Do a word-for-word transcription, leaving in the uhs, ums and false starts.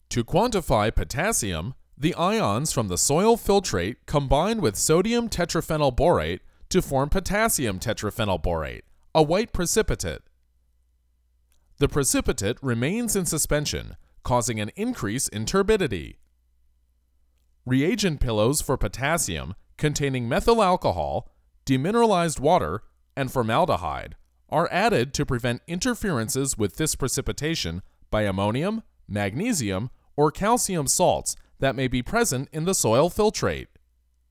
To quantify potassium, the ions from the soil filtrate combine with sodium tetraphenyl borate to form potassium tetraphenyl borate, a white precipitate. The precipitate remains in suspension, causing an increase in turbidity. Reagent pillows for potassium containing methyl alcohol, demineralized water, and formaldehyde are added to prevent interferences with this precipitation by ammonium, magnesium, or calcium salts that may be present in the soil filtrate.